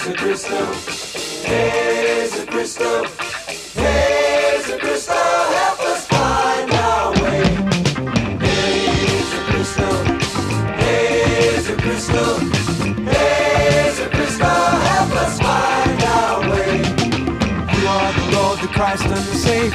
Cristo, Jesus Cristo, Jesus Cristo, help us find our way. Jesus Cristo, Jesus Cristo, Jesus Cristo, help us find our way. You are the Lord, the Christ, and the Savior.